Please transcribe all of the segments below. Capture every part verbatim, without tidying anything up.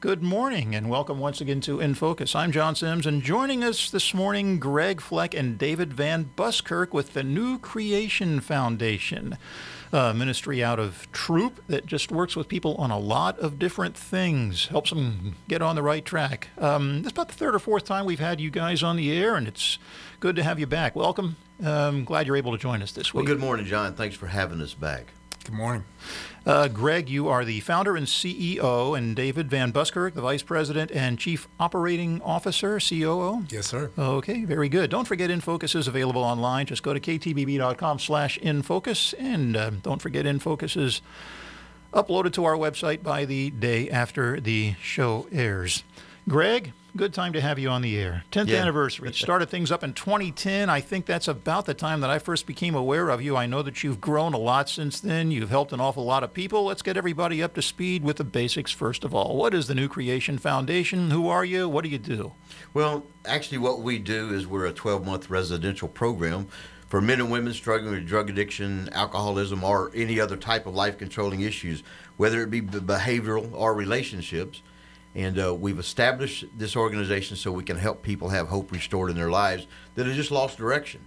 Good morning and welcome once again to In Focus. I'm John Sims, and joining us this morning, Greg Fleck and David Van Buskirk with the New Creation Foundation, a ministry out of Troop that just works with people on a lot of different things, helps them get on the right track. Um, this is about the third or fourth time we've had you guys on the air, and it's good to have you back. Welcome. Um, glad you're able to join us this week. Well, good morning, John. Thanks for having us back. Good morning. Uh, Greg, you are the founder and C E O, and David Van Buskirk, the Vice President and Chief Operating Officer, C O O? Yes, sir. Okay, very good. Don't forget InFocus is available online. Just go to k t b b dot com slash infocus, and uh, don't forget InFocus is uploaded to our website by the day after the show airs. Greg, good time to have you on the air. tenth Yeah. anniversary. Started things up in twenty ten. I think that's about the time that I first became aware of you. I know that you've grown a lot since then. You've helped an awful lot of people. Let's get everybody up to speed with the basics first of all. What is the New Creation Foundation? Who are you? What do you do? Well, actually what we do is we're a twelve-month residential program for men and women struggling with drug addiction, alcoholism, or any other type of life-controlling issues, whether it be behavioral or relationships. And uh, we've established this organization so we can help people have hope restored in their lives that have just lost direction.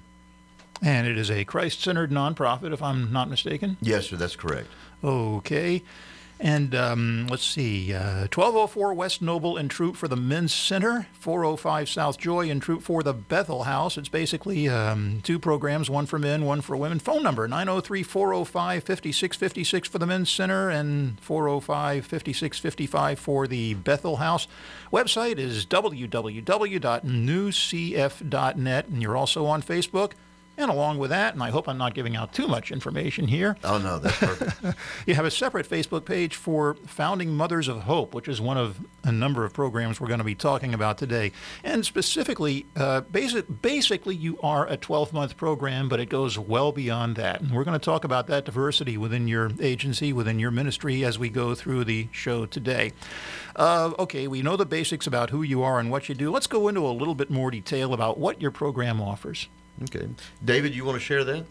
And it is a Christ-centered nonprofit, if I'm not mistaken. Yes, sir, that's correct. Okay. And um, let's see, uh, twelve oh four West Noble in Troop for the Men's Center, four oh five South Joy in Troop for the Bethel House. It's basically um, two programs, one for men, one for women. Phone number, nine oh three, four oh five, five six five six for the Men's Center and four oh five, five six five five for the Bethel House. Website is w w w dot new c f dot net, and you're also on Facebook. And along with that, and I hope I'm not giving out too much information here. Oh, no, that's perfect. You have a separate Facebook page for Founding Mothers of Hope, which is one of a number of programs we're going to be talking about today. And specifically, uh, basic, basically, you are a twelve-month program, but it goes well beyond that. And we're going to talk about that diversity within your agency, within your ministry, as we go through the show today. Uh, okay, we know the basics about who you are and what you do. Let's go into a little bit more detail about what your program offers. Okay. David, you want to share that?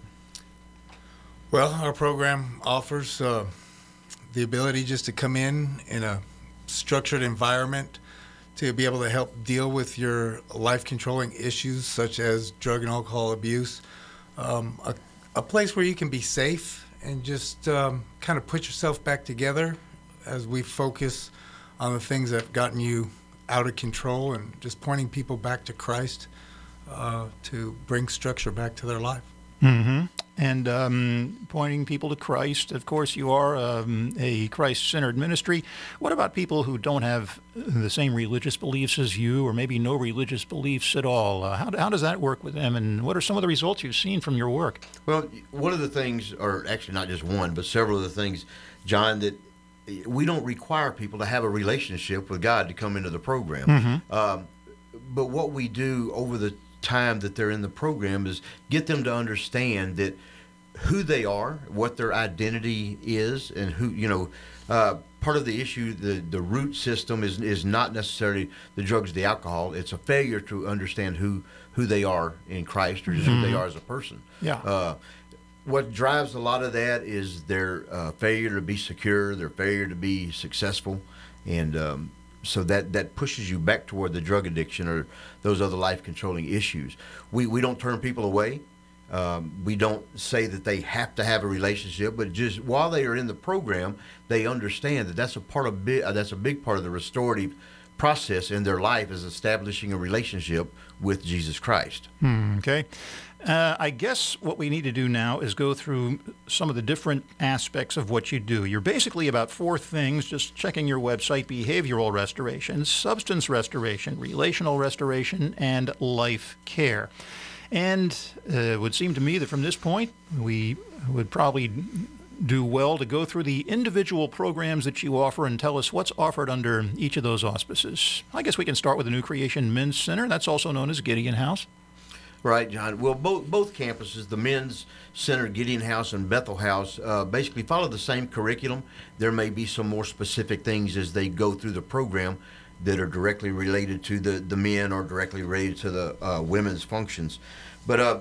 Well, our program offers uh, the ability just to come in in a structured environment to be able to help deal with your life-controlling issues such as drug and alcohol abuse. Um, a, a place where you can be safe and just um, kind of put yourself back together as we focus on the things that have gotten you out of control and just pointing people back to Christ. Uh, to bring structure back to their life. Mm-hmm. And um, pointing people to Christ. Of course, you are um, a Christ-centered ministry. What about people who don't have the same religious beliefs as you, or maybe no religious beliefs at all? Uh, how, how does that work with them, and what are some of the results you've seen from your work? Well, one of the things, or actually not just one, but several of the things, John, that we don't require people to have a relationship with God to come into the program. Mm-hmm. Um, but what we do over the time that they're in the program is get them to understand that who they are, what their identity is, and who, you know, uh, part of the issue, the, the root system is is not necessarily the drugs, the alcohol. It's a failure to understand who, who they are in Christ or just Mm-hmm. who they are as a person. Yeah. Uh, what drives a lot of that is their uh, failure to be secure, their failure to be successful, and um, so that, that pushes you back toward the drug addiction or those other life-controlling issues. We we don't turn people away. Um, we don't say that they have to have a relationship, but just while they are in the program, they understand that that's a part of bi- uh, that's a big part of the restorative process in their life is establishing a relationship with Jesus Christ. Hmm, okay. Uh, I guess what we need to do now is go through some of the different aspects of what you do. You're basically about four things, just checking your website: behavioral restoration, substance restoration, relational restoration, and life care. And uh, it would seem to me that from this point, we would probably do well to go through the individual programs that you offer and tell us what's offered under each of those auspices. I guess we can start with the New Creation Men's Center. That's also known as Gideon House. Right, John. Well, both both campuses, the Men's Center, Gideon House, and Bethel House, uh, basically follow the same curriculum. There may be some more specific things as they go through the program that are directly related to the, the men or directly related to the uh, women's functions. But uh,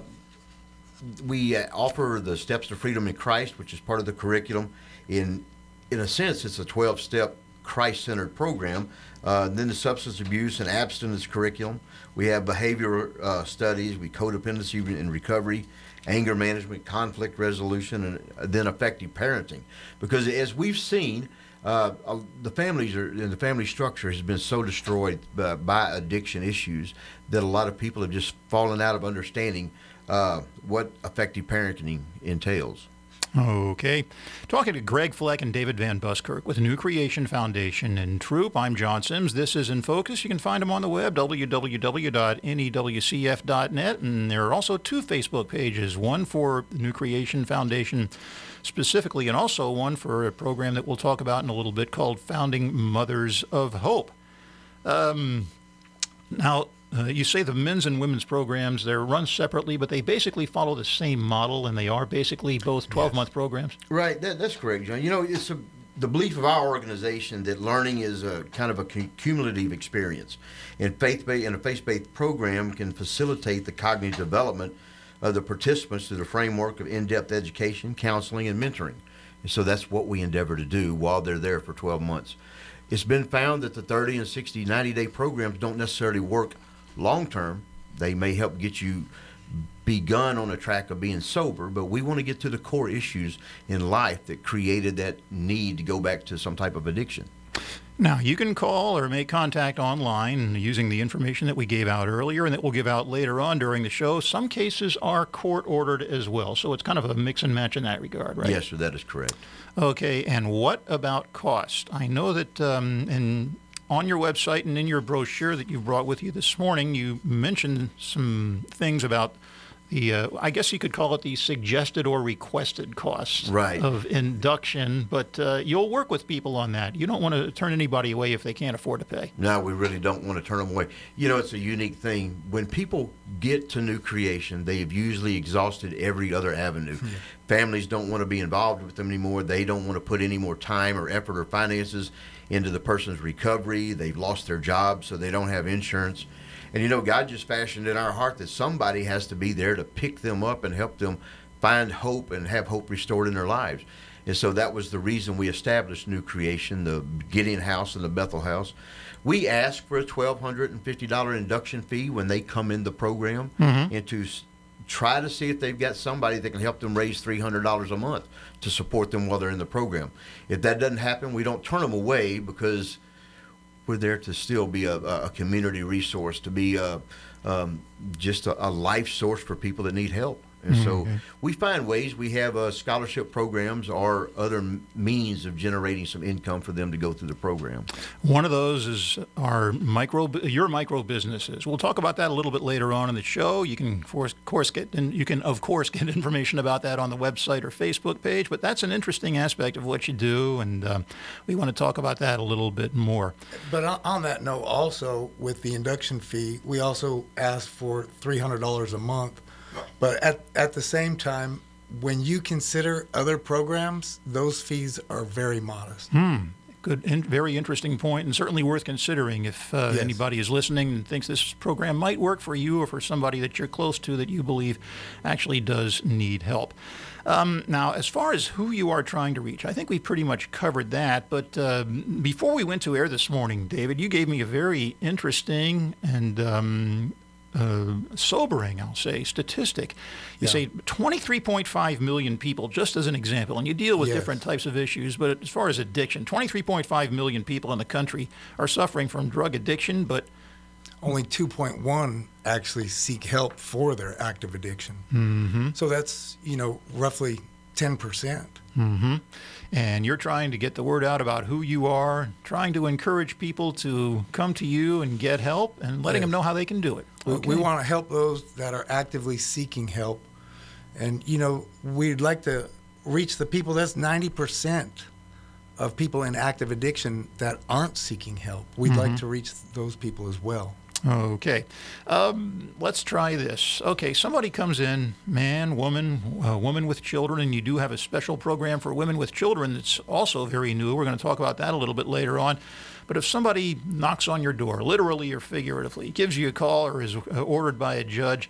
we uh, offer the Steps to Freedom in Christ, which is part of the curriculum. In in a sense, it's a twelve-step Christ-centered program. Uh, then the substance abuse and abstinence curriculum. We have behavioral uh, studies, we codependency and recovery, anger management, conflict resolution, and then effective parenting. Because as we've seen, uh, uh, the families are, and the family structure has been so destroyed by, by addiction issues that a lot of people have just fallen out of understanding uh, what effective parenting entails. Okay. Talking to Greg Fleck and David Van Buskirk with New Creation Foundation and Troop. I'm John Sims. This is In Focus. You can find them on the web, w w w dot n e w c f dot net. And there are also two Facebook pages, one for New Creation Foundation specifically, and also one for a program that we'll talk about in a little bit called Founding Mothers of Hope. Um, now, Uh, you say the men's and women's programs, they're run separately, but they basically follow the same model, and they are basically both twelve-month yes. programs? Right. That, that's correct, John. You know, it's a, the belief of our organization that learning is a kind of a cumulative experience. And, faith-based, and a faith-based program can facilitate the cognitive development of the participants through the framework of in-depth education, counseling, and mentoring. And so that's what we endeavor to do while they're there for twelve months. It's been found that the thirty and sixty, ninety-day programs don't necessarily work long term. They may help get you begun on a track of being sober, but we want to get to the core issues in life that created that need to go back to some type of addiction. Now, you can call or make contact online using the information that we gave out earlier and that we'll give out later on during the show. Some cases are court-ordered as well, so it's kind of a mix and match in that regard, right? Yes, sir, that is correct. Okay, and what about cost? I know that um, in on your website and in your brochure that you brought with you this morning, you mentioned some things about the, uh, I guess you could call it the suggested or requested costs right. of induction, but uh, you'll work with people on that. You don't want to turn anybody away if they can't afford to pay. No, we really don't want to turn them away. You know, it's a unique thing. When people get to New Creation, they've usually exhausted every other avenue. Yeah. Families don't want to be involved with them anymore. They don't want to put any more time or effort or finances into the person's recovery. They've lost their job, so they don't have insurance. And, you know, God just fashioned in our heart that somebody has to be there to pick them up and help them find hope and have hope restored in their lives. And so that was the reason we established New Creation, the Gideon House and the Bethel House. We ask for a twelve fifty dollars induction fee when they come in the program, mm-hmm. and to try to see if they've got somebody that can help them raise three hundred dollars a month to support them while they're in the program. If that doesn't happen, we don't turn them away, because we're there to still be a, a community resource, to be a, um, just a, a life source for people that need help. And mm-hmm. so we find ways. We have uh, scholarship programs or other m- means of generating some income for them to go through the program. One of those is our micro, your micro businesses. We'll talk about that a little bit later on in the show. You can, of course, get and you can, of course, get information about that on the website or Facebook page. But that's an interesting aspect of what you do, and um, we want to talk about that a little bit more. But on that note, also with the induction fee, we also ask for three hundred dollars a month. But at, at the same time, when you consider other programs, those fees are very modest. Hmm. Good, and very interesting point, and certainly worth considering if uh, yes. anybody is listening and thinks this program might work for you or for somebody that you're close to that you believe actually does need help. Um, now, as far as who you are trying to reach, I think we pretty much covered that. But uh, before we went to air this morning, David, you gave me a very interesting and um, Uh, sobering, I'll say, statistic. You yeah. say twenty-three point five million people, just as an example, and you deal with yes. different types of issues, but as far as addiction, twenty-three point five million people in the country are suffering from drug addiction, but only two point one actually seek help for their active addiction. Mm-hmm. So that's, you know, roughly ten percent. Mm-hmm. And you're trying to get the word out about who you are, trying to encourage people to come to you and get help, and letting yes. them know how they can do it. Okay. We, we want to help those that are actively seeking help. And, you know, we'd like to reach the people. That's ninety percent of people in active addiction that aren't seeking help. We'd mm-hmm. like to reach those people as well. Okay. Um, let's try this. Okay, somebody comes in, man, woman, uh, woman with children, and you do have a special program for women with children that's also very new. We're going to talk about that a little bit later on. But if somebody knocks on your door, literally or figuratively, gives you a call or is uh, ordered by a judge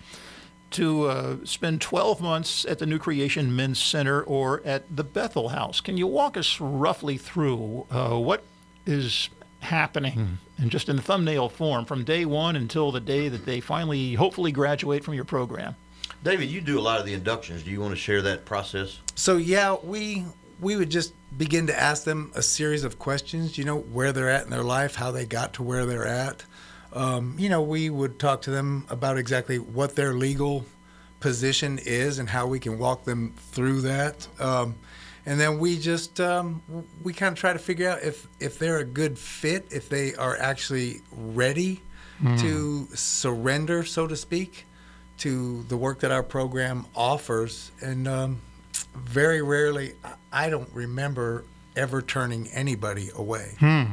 to uh, spend twelve months at the New Creation Men's Center or at the Bethel House, can you walk us roughly through uh, what is happening, and just in thumbnail form, from day one until the day that they finally, hopefully, graduate from your program? David, you do a lot of the inductions. Do you want to share that process? So yeah, we we would just begin to ask them a series of questions. You know, where they're at in their life, how they got to where they're at. Um, you know, we would talk to them about exactly what their legal position is and how we can walk them through that. Um, and then we just um, we kind of try to figure out if if they're a good fit, if they are actually ready mm. to surrender, so to speak, to the work that our program offers. And um, very rarely, I don't remember ever turning anybody away. Hmm.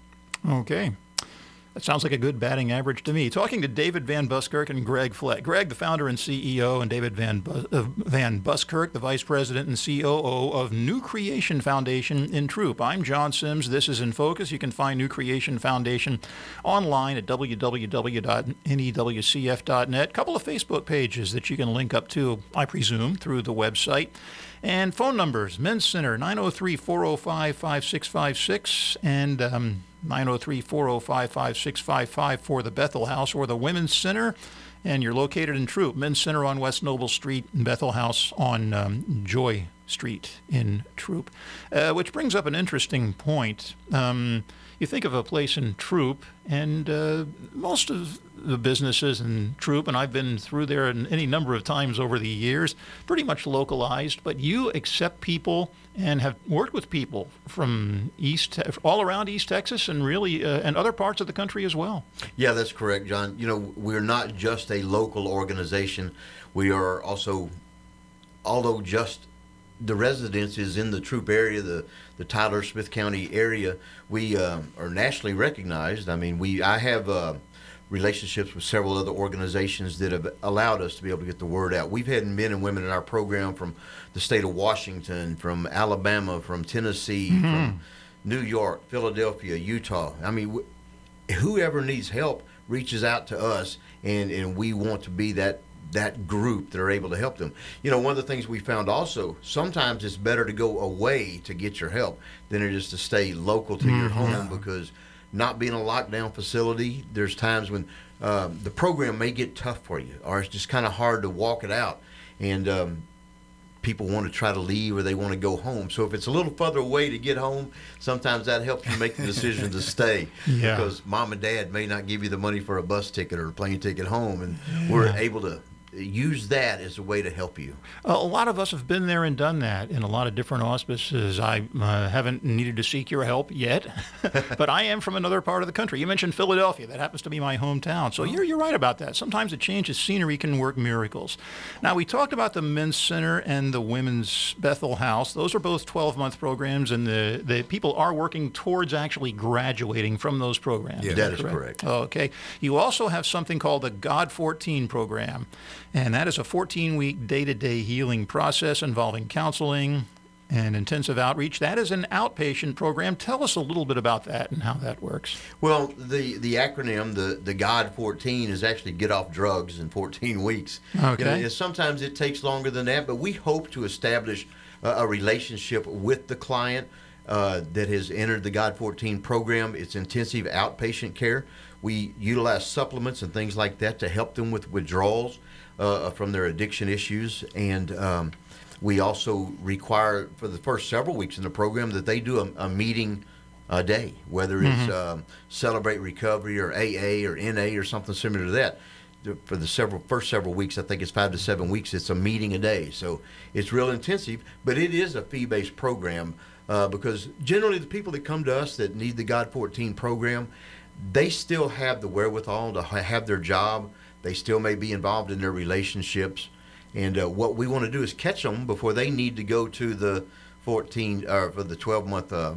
Okay. That sounds like a good batting average to me. Talking to David Van Buskirk and Greg Fleck. Greg, the founder and C E O, and David Van, Bus- uh, Van Buskirk, the vice president and C O O of New Creation Foundation in Troop. I'm John Sims. This is In Focus. You can find New Creation Foundation online at w w w dot n e w c f dot net. A couple of Facebook pages that you can link up to, I presume, through the website. And phone numbers, Men's Center, nine oh three, four oh five, five six five six, and um, nine oh three, four oh five, five six five five for the Bethel House, or the Women's Center. And you're located in Troop. Men's Center on West Noble Street, and Bethel House on um, Joy Street in Troop. Uh, which brings up an interesting point. Um, you think of a place in Troop, and uh, most of the businesses in Troop, and I've been through there any number of times over the years, pretty much localized, but you accept people and have worked with people from East, all around East Texas, and really, uh, and other parts of the country as well. Yeah, that's correct, John. You know, we're not just a local organization. We are also, although just the residence is in the Troop area, the, the Tyler Smith County area, we uh, are nationally recognized. I mean, we I have uh, relationships with several other organizations that have allowed us to be able to get the word out. We've had men and women in our program from the state of Washington, from Alabama, from Tennessee, mm-hmm. from New York, Philadelphia, Utah. I mean, wh- whoever needs help reaches out to us, and, and we want to be that that group that are able to help them. You know, one of the things we found also, sometimes it's better to go away to get your help than it is to stay local to mm-hmm. your home, because not being a lockdown facility, there's times when um, the program may get tough for you, or it's just kind of hard to walk it out, and um, people want to try to leave, or they want to go home. So if it's a little further away to get home, sometimes that helps you make the decision to stay, yeah. because mom and dad may not give you the money for a bus ticket or a plane ticket home, and yeah. we're able to use that as a way to help you. A lot of us have been there and done that in a lot of different auspices. I uh, haven't needed to seek your help yet, but I am from another part of the country. You mentioned Philadelphia. That happens to be my hometown. So you're, you're right about that. Sometimes a change of scenery can work miracles. Now, we talked about the Men's Center and the Women's Bethel House. Those are both twelve-month programs, and the, the people are working towards actually graduating from those programs. Yeah, that is correct. Okay. You also have something called the God fourteen program. And that is a fourteen-week day-to-day healing process involving counseling and intensive outreach. That is an outpatient program. Tell us a little bit about that and how that works. Well, the, the acronym, the, the God fourteen, is actually get off drugs in fourteen weeks. Okay. You know, sometimes it takes longer than that, but we hope to establish a, a relationship with the client uh, that has entered the God fourteen program. It's intensive outpatient care. We utilize supplements and things like that to help them with withdrawals Uh, from their addiction issues, and um, we also require for the first several weeks in the program that they do a, a meeting a day, whether it's mm-hmm. um, Celebrate Recovery or A A or N A or something similar to that. For the several first several weeks, I think it's five to seven weeks, it's a meeting a day. So it's real intensive, but it is a fee-based program uh, because generally the people that come to us that need the God fourteen program, they still have the wherewithal to ha- have their job. They still may be involved in their relationships, and uh, what we want to do is catch them before they need to go to the fourteen or uh, for the twelve month uh,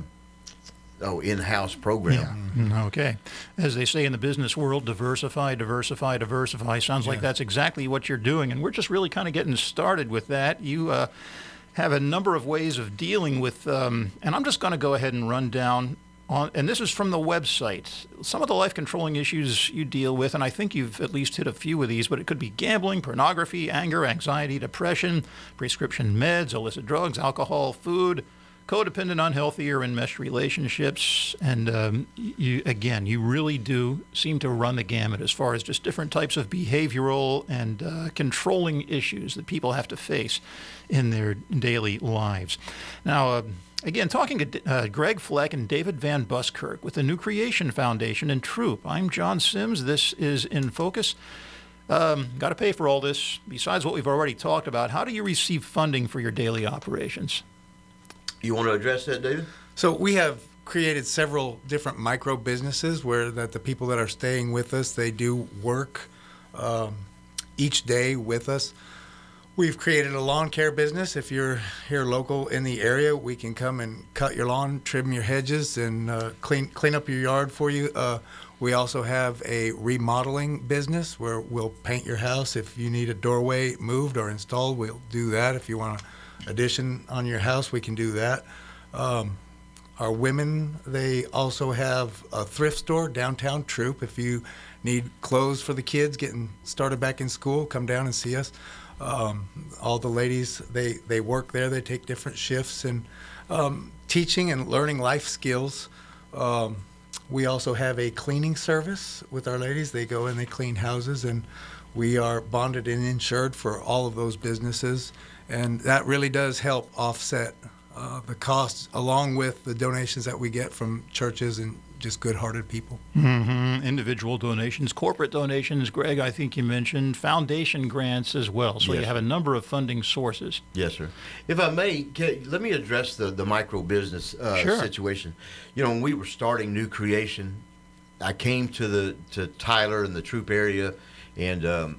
oh in-house program. Yeah. Okay, as they say in the business world, diversify, diversify, diversify. Sounds yeah. like that's exactly what you're doing, and we're just really kind of getting started with that. You uh, have a number of ways of dealing with, um, and I'm just going to go ahead and run down. On, and this is from the website. Some of the life-controlling issues you deal with, and I think you've at least hit a few of these, but it could be gambling, pornography, anger, anxiety, depression, prescription meds, illicit drugs, alcohol, food, codependent, unhealthy, or enmeshed relationships. And um, you, again, you really do seem to run the gamut as far as just different types of behavioral and uh, controlling issues that people have to face in their daily lives. Now, uh, again, talking to uh, Greg Fleck and David Van Buskirk with the New Creation Foundation and Troop. I'm John Sims. This is In Focus. Um, got to pay for all this. Besides what we've already talked about, how do you receive funding for your daily operations? You want to address that, David? So we have created several different micro businesses where that the people that are staying with us, they do work um, each day with us. We've created a lawn care business. If you're here local in the area, we can come and cut your lawn, trim your hedges, and uh, clean clean up your yard for you. Uh, we also have a remodeling business where we'll paint your house. If you need a doorway moved or installed, we'll do that. If you want an addition on your house, we can do that. Um, our women, they also have a thrift store, Downtown Troop. If you need clothes for the kids getting started back in school, come down and see us. Um, all the ladies, they, they work there. They take different shifts and um, teaching and learning life skills. Um, we also have a cleaning service with our ladies. They go and they clean houses, and we are bonded and insured for all of those businesses. And that really does help offset uh, the costs, along with the donations that we get from churches and just good-hearted people. Mm-hmm. Individual donations, corporate donations. Greg, I think you mentioned foundation grants as well. So Yes, you have a number of funding sources. Yes, sir. If I may, can, let me address the, the micro business uh, Sure. situation. You know, when we were starting New Creation, I came to the to Tyler in the Troop area, and um,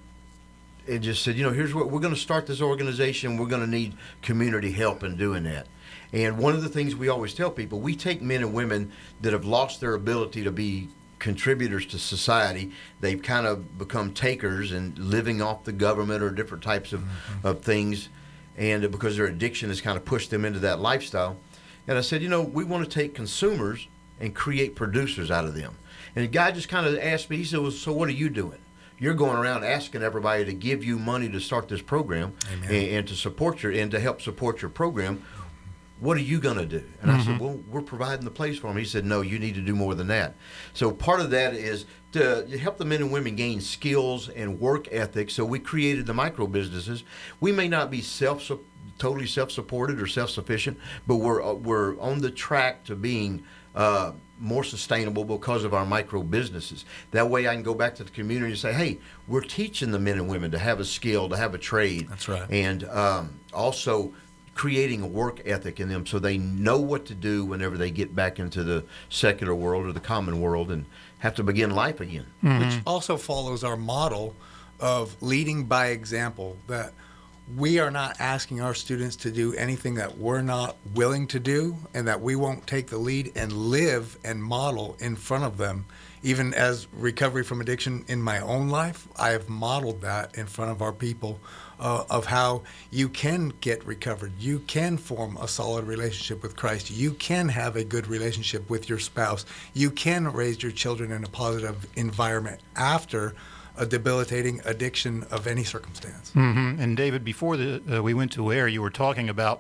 it just said, you know, here's what we're going to start this organization. We're going to need community help in doing that. And one of the things we always tell people, we take men and women that have lost their ability to be contributors to society. They've kind of become takers and living off the government or different types of, mm-hmm. of things, and because their addiction has kind of pushed them into that lifestyle. And I said, you know, we want to take consumers and create producers out of them. And the guy just kind of asked me, he said, well, so what are you doing? You're going around asking everybody to give you money to start this program and, and to support your and to help support your program. What are you going to do? And mm-hmm. I said, well, we're providing the place for them. He said, no, you need to do more than that. So part of that is to help the men and women gain skills and work ethics. So we created the micro businesses. We may not be self totally self-supported or self-sufficient, but we're we're on the track to being uh, more sustainable because of our micro businesses. That way I can go back to the community and say, hey, we're teaching the men and women to have a skill, to have a trade. That's right. And um, also creating a work ethic in them so they know what to do whenever they get back into the secular world or the common world and have to begin life again. Mm-hmm. Which also follows our model of leading by example, that we are not asking our students to do anything that we're not willing to do, and that we won't take the lead and live and model in front of them. Even as recovery from addiction in my own life, I have modeled that in front of our people. Uh, of how you can get recovered. You can form a solid relationship with Christ. You can have a good relationship with your spouse. You can raise your children in a positive environment after a debilitating addiction of any circumstance. Mm-hmm. And David, before the, uh, we went to air, you were talking about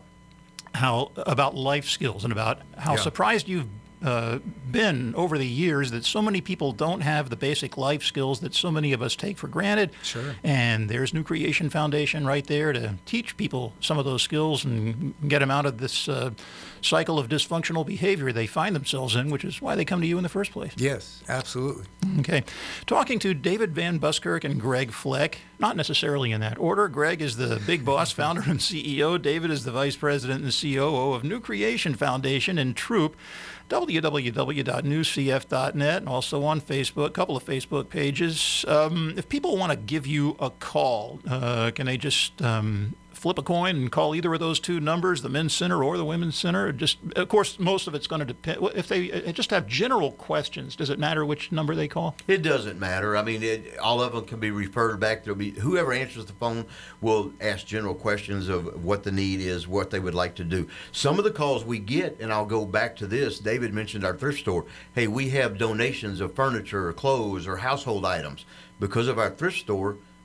how about life skills and about how Yeah. surprised you've Uh, been over the years that so many people don't have the basic life skills that so many of us take for granted. Sure. And there's New Creation Foundation right there to teach people some of those skills and get them out of this uh, cycle of dysfunctional behavior they find themselves in, which is why they come to you in the first place. Yes, absolutely. Okay. Talking to David Van Buskirk and Greg Fleck, not necessarily in that order. Greg is the big boss, founder and C E O. David is the vice president and C O O of New Creation Foundation and Troop. w w w dot new c f dot net, and also on Facebook, a couple of Facebook pages. Um, if people want to give you a call, uh, can they just um, flip a coin and call either of those two numbers, the men's center or the women's center? Just, of course, most of it's going to depend. If they just have general questions, does it matter which number they call? It doesn't matter. I mean, it, all of them can be referred back. There'll be whoever answers the phone will ask general questions of what the need is, what they would like to do. Some of the calls we get, and I'll go back to this. David mentioned our thrift store. Hey, we have donations of furniture or clothes or household items. Because of our thrift store,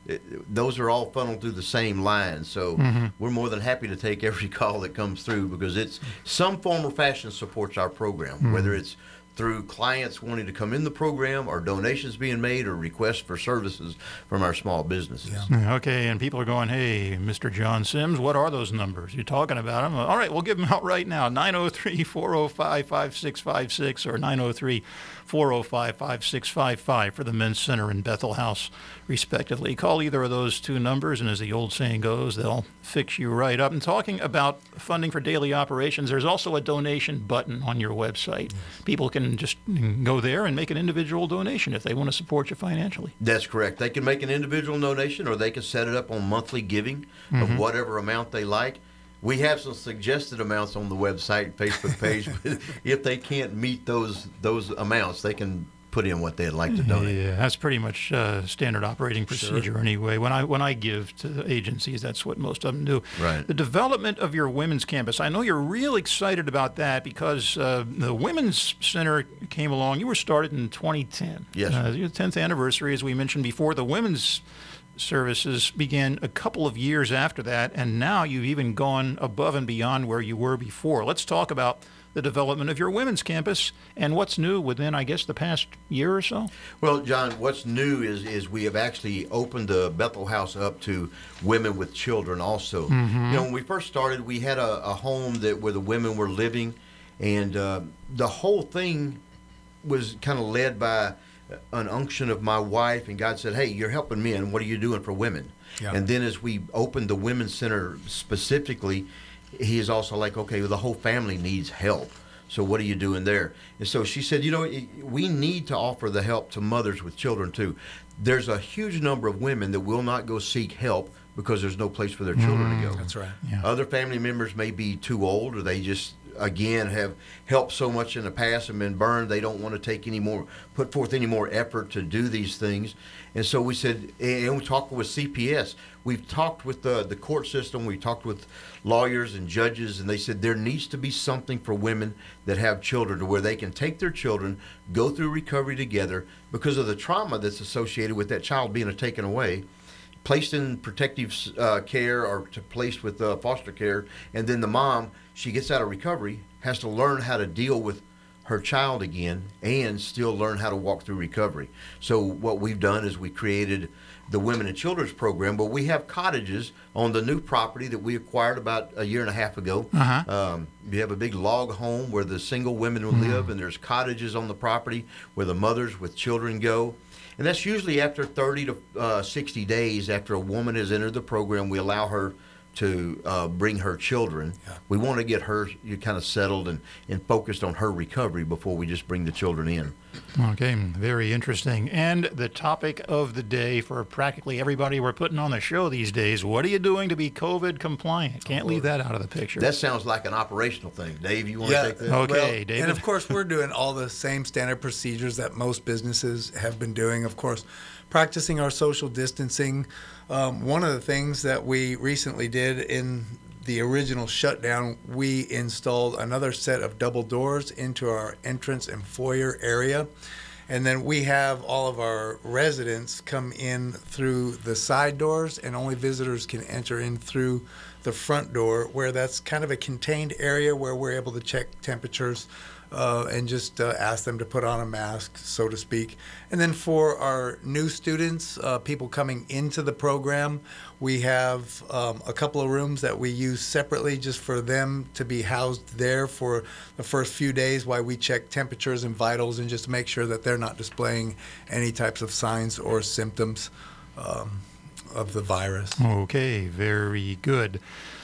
it, those are all funneled through the same line. So mm-hmm. we're more than happy to take every call that comes through, because it's some form or fashion supports our program, mm-hmm. whether it's through clients wanting to come in the program, or donations being made, or requests for services from our small businesses. Yeah. Okay, and people are going, hey, Mister John Sims, what are those numbers? You're talking about them? All right, we'll give them out right now. nine oh three, four oh five, five six five six or nine oh three, four oh five, five six five five for the Men's Center and Bethel House, respectively. Call either of those two numbers, and as the old saying goes, they'll fix you right up. And talking about funding for daily operations, there's also a donation button on your website. Yes. People can just go there and make an individual donation if they want to support you financially. That's correct. They can make an individual donation, or they can set it up on monthly giving mm-hmm. of whatever amount they like. We have some suggested amounts on the website, Facebook page, but if they can't meet those those amounts, they can put in what they'd like to donate. Yeah, that's pretty much uh, standard operating procedure sure. anyway. When I when I give to agencies, that's what most of them do. Right. The development of your women's campus, I know you're real excited about that, because uh, the Women's Center came along. You were started in twenty ten. Yes. Uh, your tenth anniversary, as we mentioned before. The women's services began a couple of years after that, and now you've even gone above and beyond where you were before. Let's talk about the development of your women's campus and what's new within, I guess, the past year or so. Well, John, what's new is is we have actually opened the Bethel House up to women with children also. Mm-hmm. You know, when we first started, we had a, a home that where the women were living, and uh, the whole thing was kind of led by an unction of my wife, and God said, hey, you're helping men. What are you doing for women? Yeah. And then as we opened the Women's Center specifically, he is also like, okay, well, the whole family needs help. So what are you doing there? And so she said, you know, we need to offer the help to mothers with children too. There's a huge number of women that will not go seek help because there's no place for their children mm, to go. That's right. Yeah. Other family members may be too old, or they just, again, have helped so much in the past and been burned. They don't want to take any more, put forth any more effort to do these things. And so we said, and we talked with C P S. We've talked with the, the court system. We talked with lawyers and judges, and they said there needs to be something for women that have children, to where they can take their children, go through recovery together because of the trauma that's associated with that child being taken away, placed in protective uh, care, or to placed with uh, foster care, and then the mom, she gets out of recovery, has to learn how to deal with her child again and still learn how to walk through recovery. So what we've done is we created the Women and Children's Program, but we have cottages on the new property that we acquired about a year and a half ago. Uh-huh. Um, we have a big log home where the single women will mm-hmm. live, and there's cottages on the property where the mothers with children go. And that's usually after thirty to sixty days after a woman has entered the program. We allow her to uh, bring her children. Yeah. We want to get her kind of settled and, and focused on her recovery before we just bring the children in. Okay, very interesting. And the topic of the day for practically everybody we're putting on the show these days, what are you doing to be COVID compliant? Can't leave that out of the picture. That sounds like an operational thing. Dave, you want yeah. to take that? Okay, well, David. And of course, we're doing all the same standard procedures that most businesses have been doing. Of course, practicing our social distancing. Um, one of the things that we recently did in the original shutdown, we installed another set of double doors into our entrance and foyer area. And then we have all of our residents come in through the side doors, and only visitors can enter in through the front door, where that's kind of a contained area where we're able to check temperatures uh, and just uh, ask them to put on a mask, so to speak. And then for our new students, uh, people coming into the program, we have um, a couple of rooms that we use separately just for them to be housed there for the first few days while we check temperatures and vitals, and just make sure that they're not displaying any types of signs or symptoms um, of the virus. Okay, very good.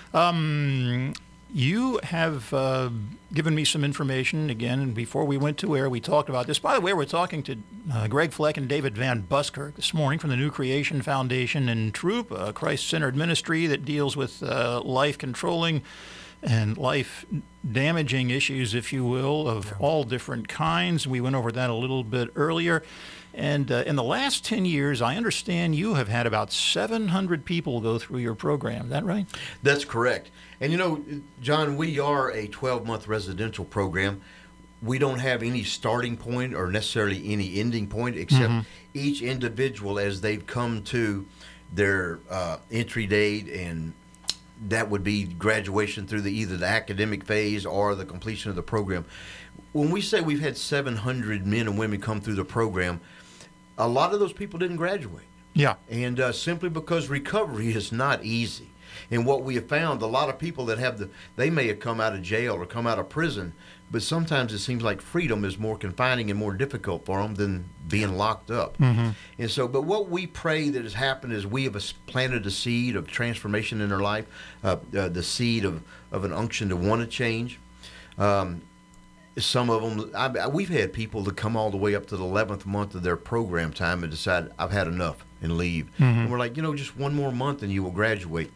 Um, you have uh, given me some information again, and before we went to air, we talked about this. By the way, we're talking to uh, Greg Fleck and David Van Buskirk this morning from the New Creation Foundation and Troop, a Christ-centered ministry that deals with uh, life-controlling and life-damaging issues, if you will, of all different kinds. We went over that a little bit earlier. And uh, in the last ten years, I understand you have had about seven hundred people go through your program. Is that right? That's correct. And, you know, John, we are a twelve-month residential program. We don't have any starting point or necessarily any ending point, except mm-hmm. each individual, as they've come to their uh, entry date, and that would be graduation through the either the academic phase or the completion of the program. When we say we've had seven hundred men and women come through the program, a lot of those people didn't graduate. Yeah. And uh, simply because recovery is not easy. And what we have found, a lot of people that have the, they may have come out of jail or come out of prison, but sometimes it seems like freedom is more confining and more difficult for them than being locked up. Mm-hmm. And so, but what we pray that has happened is we have planted a seed of transformation in their life, uh, uh, the seed of, of an unction to want to change. Um, some of them, I, we've had people that come all the way up to the eleventh month of their program time and decide, I've had enough, and leave. Mm-hmm. And we're like, you know, just one more month and you will graduate.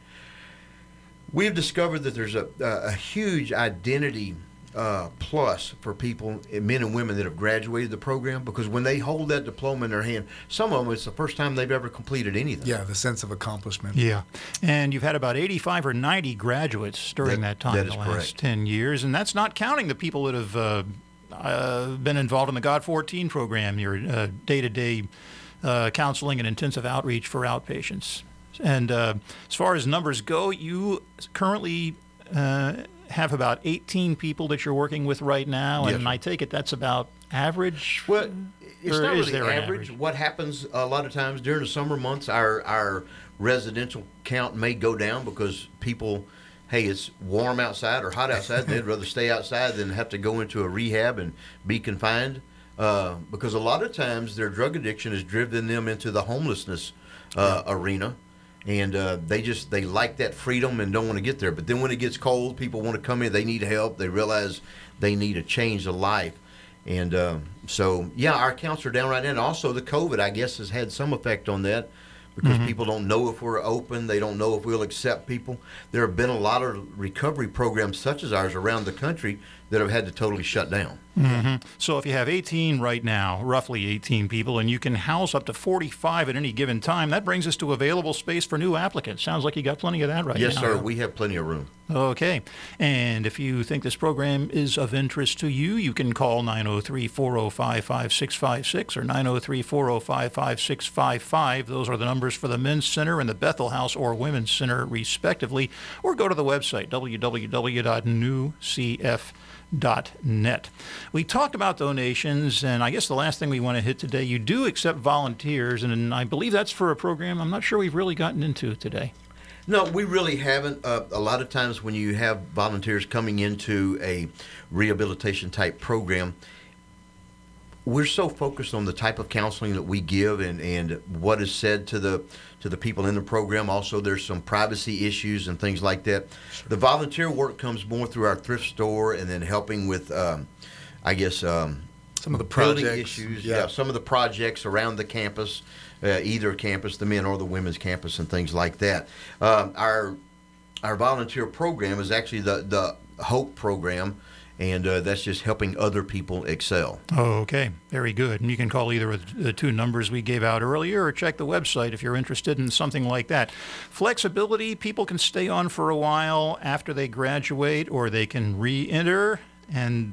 We've discovered that there's a, a huge identity uh, plus for people, men and women that have graduated the program, because when they hold that diploma in their hand, some of them, it's the first time they've ever completed anything. Yeah, the sense of accomplishment. Yeah. And you've had about eighty-five or ninety graduates during that, that time that in the is last correct. ten years, and that's not counting the people that have uh, uh, been involved in the God fourteen program, your uh, day-to-day uh, counseling and intensive outreach for outpatients. And uh, as far as numbers go, you currently uh, have about eighteen people that you're working with right now, and yes, I take it that's about average? Well, it's or not is really there an average. average? What happens a lot of times during the summer months, our, our residential count may go down because people, hey, it's warm outside or hot outside, and they'd rather stay outside than have to go into a rehab and be confined. Uh, because a lot of times their drug addiction has driven them into the homelessness uh, yeah. arena. And uh, they just, they like that freedom and don't want to get there. But then when it gets cold, people want to come in. They need help. They realize they need a change of life. And uh, so, yeah, our accounts are down right now. And also the COVID, I guess, has had some effect on that because mm-hmm. people don't know if we're open. They don't know if we'll accept people. There have been a lot of recovery programs such as ours around the country that have had to totally shut down. Mm-hmm. So if you have eighteen right now, roughly eighteen people, and you can house up to forty-five at any given time, that brings us to available space for new applicants. Sounds like you got plenty of that right yes, now. Yes, sir. We have plenty of room. Okay. And if you think this program is of interest to you, you can call nine oh three, four oh five, five six five six or nine oh three, four oh five, five six five five. Those are the numbers for the Men's Center and the Bethel House or Women's Center, respectively. Or go to the website, w w w dot new c f dot net. We talked about donations, and I guess the last thing we want to hit today, you do accept volunteers, and I believe that's for a program I'm not sure we've really gotten into today. No, we really haven't. Uh, a lot of times when you have volunteers coming into a rehabilitation type program, we're so focused on the type of counseling that we give and, and what is said to the to the people in the program. Also, there's some privacy issues and things like that. Sure. The volunteer work comes more through our thrift store and then helping with, um, I guess, um, some of the projects issues. Yeah. yeah, some of the projects around the campus, uh, either campus, the men or the women's campus, and things like that. Um, our our volunteer program is actually the the HOPE program. And uh, that's just helping other people excel. Oh, okay. Very good. And you can call either of the two numbers we gave out earlier or check the website if you're interested in something like that. Flexibility, people can stay on for a while after they graduate or they can re-enter. And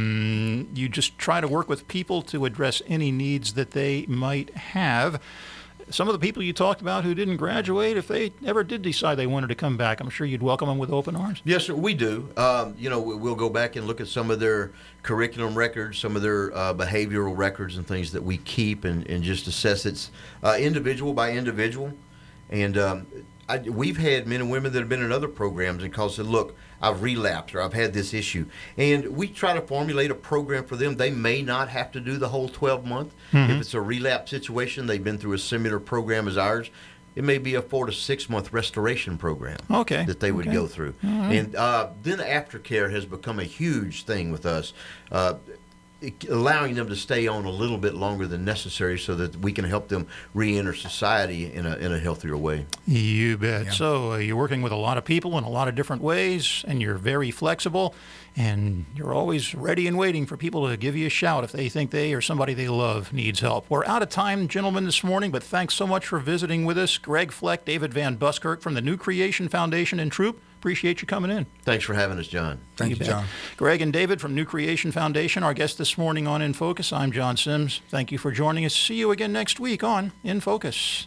um, you just try to work with people to address any needs that they might have. Some of the people you talked about who didn't graduate, if they ever did decide they wanted to come back, I'm sure you'd welcome them with open arms. Yes, sir, we do. Um, you know, we'll go back and look at some of their curriculum records, some of their uh, behavioral records and things that we keep and, and just assess it's uh, individual by individual. And um, I, we've had men and women that have been in other programs and called said, look, I've relapsed or I've had this issue. And we try to formulate a program for them. They may not have to do the whole twelve month. Mm-hmm. If it's a relapse situation, they've been through a similar program as ours. It may be a four to six month restoration program okay. that they would okay. go through. Right. And uh, then aftercare has become a huge thing with us. Uh, allowing them to stay on a little bit longer than necessary so that we can help them re-enter society in a in a healthier way. You bet. Yeah. So uh, you're working with a lot of people in a lot of different ways, and you're very flexible, and you're always ready and waiting for people to give you a shout if they think they or somebody they love needs help. We're out of time, gentlemen, this morning, but thanks so much for visiting with us. Greg Fleck, David Van Buskirk from the New Creation Foundation and Troop. Appreciate you coming in. Thanks for having us, John. Thank you, bet. John. Greg and David from New Creation Foundation, our guests this morning on In Focus. I'm John Sims. Thank you for joining us. See you again next week on In Focus.